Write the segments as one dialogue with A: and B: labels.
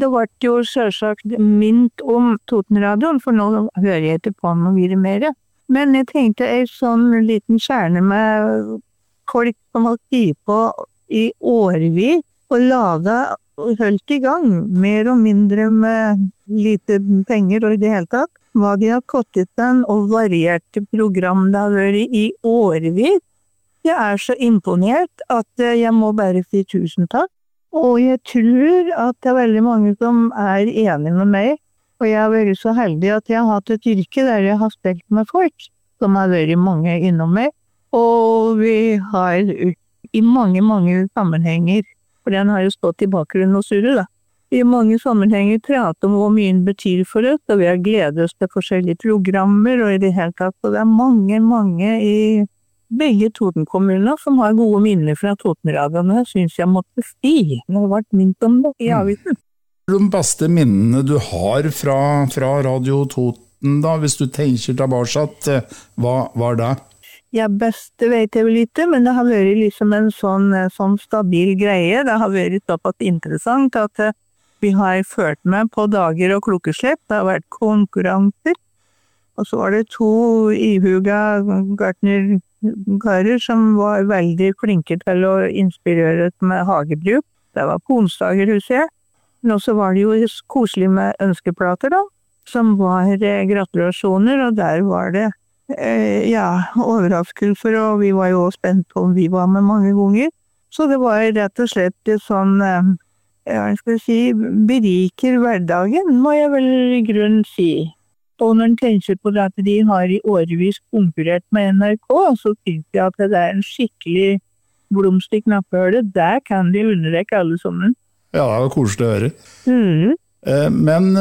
A: det ble jo selvsagt minnet om Totenradioen, for nå hører jeg ikke på noe mer. Men jeg tenkte en sånn liten kjerne med folk som har stiget på i årevis og laget og holdt i gang, mer og mindre med lite penger og i det hele tatt. Hva de har kottet den og varierte program det har vært i årevis. Jeg så imponert at jeg må bare si tusen takk. Og jeg tror at det veldig mange som enige med meg, og jeg har vært så heldig at jeg har hatt et yrke der jeg har stelt med folk, som har vært mange innom meg. Og vi har i mange sammenhenger, for den har jo stått i bakgrunnen og surret da, i mange sammenhenger pratet om hvor mye den betyr for oss, og vi har gledet oss til forskjellige programmer, og i det hele tatt, og det mange i begge Toten-kommuner som har gode minner fra Totenradioene, synes jeg måtte si. Det har vært minnet om det i avisen.
B: De beste minnene du har fra Radio Toten da, hvis du tenker tilbake, hva var det?
A: Ja, beste vet jeg vel ikke, men det har vært liksom en sånn stabil greie. Det har vært såpass interessant at vi har ført med på dager og klokkeslepp. Det har vært konkurranser. Og så var det 2 ihuga gartnerkarer som var veldig flinke til å inspirere med hagebruk. Det var på onsdager, husker jeg. Men også var det jo koselig med ønskeplater da, som var gratulasjoner, og der var det overraskelser, og vi var jo spent på om vi var med mange ganger. Så det var rett og slett sånn, jeg skal si, beriker hverdagen, må jeg vel i grunn si. Og når en tenker på det at de har i årevis konkurrert med NRK, så synes jeg at det en skikkelig blomst i knappehølet. Der kan de underrekke alle sammen.
B: Ja, det var koselig å høre. Men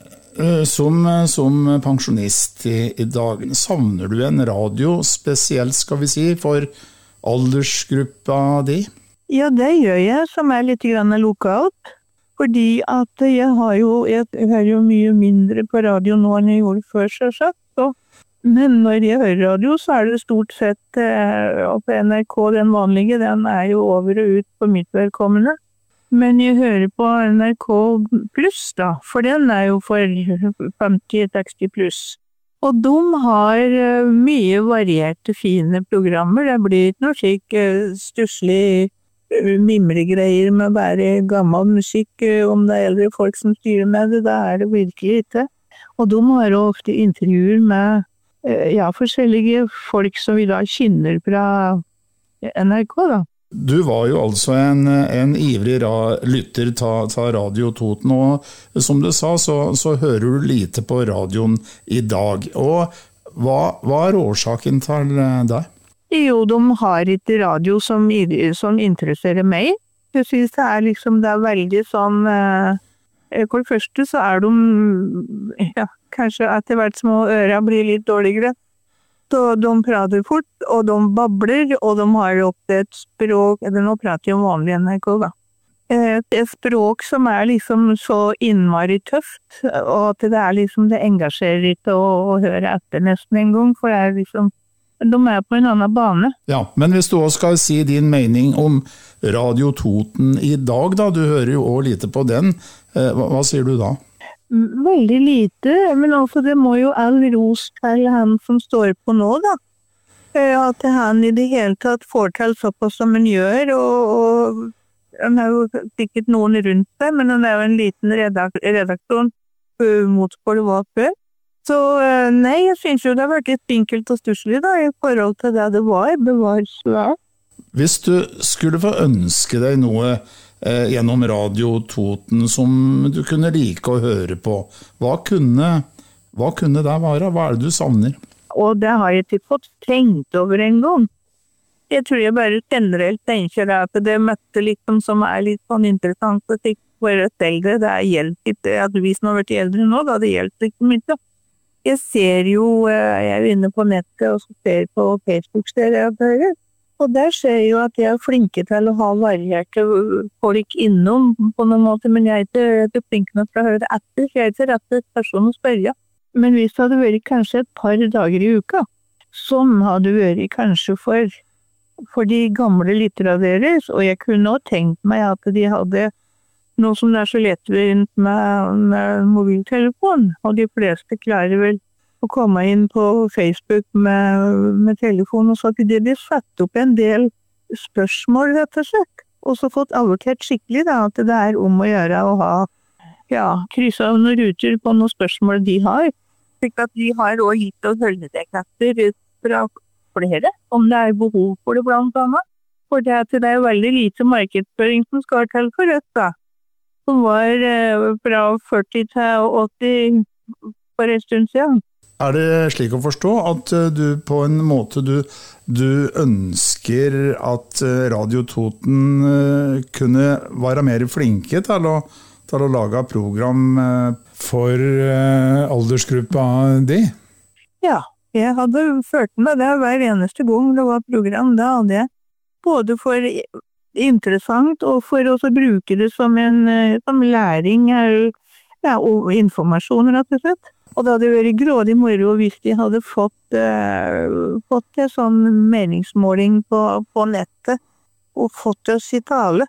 B: som pensjonist i dagen, savner du en radio spesielt, skal vi si, for aldersgruppa di?
A: Ja, det gjør jeg, som litt grann lokalt. Fordi at jeg hører jo mye mindre på radio nå enn jeg gjorde før, selvsagt. Men når jeg hører radio, så det stort sett på NRK, den vanlige, den jo over og ut på mitt velkommende. Men jeg hører på NRK Plus da, for den jo for 50-60 pluss. Og de har mye varierte, fine programmer. Det blir ikke noe slik stusslig mimregreier med bare gammel musikk, om det eldre folk som styrer med det, da det virkelig ikke. Og de har jo ofte intervjuer med forskjellige folk som vi da kjenner fra NRK da.
B: Du var jo altså en ivrig lytter ta Radio Toten, og som du sa, så hører du lite på radioen i dag. Og hva årsaken til deg?
A: Jo, de har ikke radio som interesserer meg. Jeg synes det liksom, det veldig sånn, for det første så de, kanskje etter hvert små ører blir litt dårligere. Så de prater fort, og de babler, og de har jo ofte et språk, eller nå prater jeg om vanlig NRK da. Et språk som liksom så innmari tøft, og at det liksom, det engasjerer ikke å høre etter nesten en gang, for det liksom, de på en annen bane.
B: Ja, men hvis du også skal si din mening om Radio Toten i dag da, du hører jo også lite på den, hva sier du da?
A: Veldig lite, men altså det må jo all ros til han som står på nå da. At han i det hele tatt får til såpass som han gjør, og han har jo sikkert noen rundt seg, men han jo en liten redaktør mot for det var før. Så nei, jeg synes jo det har vært litt enkelt og stusselig da, i forhold til det var svært.
B: Hvis du skulle få ønske deg noe gjennom Radio Toten som du kunne like å høre på, hva kunne det være? Hva det du savner?
A: Og det har jeg ikke fått tenkt over en gang. Jeg tror jeg bare generelt tenker at det møtte liksom som litt sånn interessant å tenke på et eldre. Det hjelper ikke at vi som har vært eldre nå, da det hjelper ikke mye. Jeg ser jo, jeg inne på nettet og ser på Facebook-steder og der ser jeg jo at jeg flinke til å ha varierte folk innom på noen måte, men jeg ikke flinke nok til å høre det etter, så jeg ikke rett person å spørre. Men hvis det hadde vært kanskje et par dager i uka, sånn hadde vært kanskje for de gamle lytterne deres, og jeg kunne også tenkt meg at de hadde Nå som det så lettvint med mobiltelefon, og de fleste klarer vel å komme inn på Facebook med telefon, og så at de blir satt opp en del spørsmål, rett og slett. Og så fått allokert skikkelig da, at det om å gjøre å ha krysset av noen ruter på noen spørsmål de har. Slik at de har også gitt oss holddetekter fra flere, om det behov for det blant annet. For det er veldig lite markedsføring som skal til for oss da. Som var fra 40 til 80 for en stund siden.
B: Det slik å forstå at du på en måte du ønsker at Radio Toten kunne være mer flinke til å lage program for aldersgruppa di? Ja,
A: jeg hadde følt med det hver eneste gang det var program. Da hadde jeg både for interessant og for å bruke det som som læring og informasjon, rett og slett. Og det hadde vært grådig moro hvis de hadde fått en sånn meningsmåling på nettet og fått oss i tale.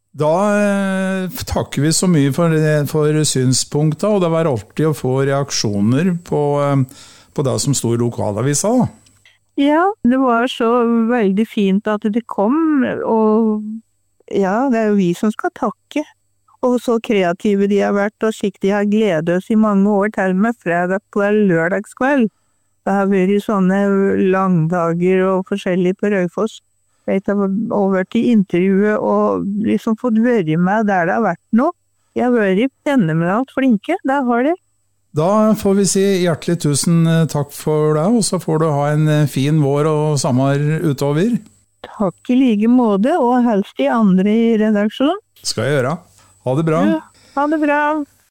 B: Da takker vi så mye for synspunktet, og det var alltid å få reaksjoner på det som stod i lokalavisa da.
A: Ja, det var så veldig fint at det kom, og ja, det jo vi som skal takke. Og så kreative de har vært, og slik de har gledet oss i mange år til med fredag på lørdagskveld. Det har vært sånne langdager og forskjellig på Raufoss. Jeg har vært i intervjuet og liksom fått være med der det har vært noe. Jeg har vært fenomenalt flinke, det har det.
B: Da får vi si hjertelig tusen takk for det, og så får du ha en fin vår og sommer utover.
A: Takk i like måte, og helst de andre i redaksjonen.
B: Skal jeg gjøre. Ha det bra.
A: Ja, ha det bra.